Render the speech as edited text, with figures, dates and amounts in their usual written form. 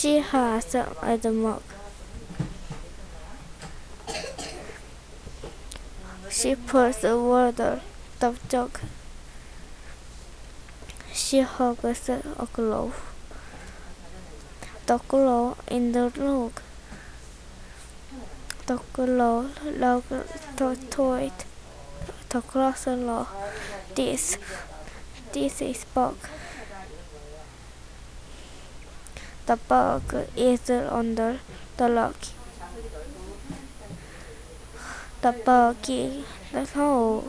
She has a mug. She puts the water the jug. She hugs a glove. The glove in the log. The glove log the toy. The glass law. This this is bug. The bug is under the log. The bug is the hole.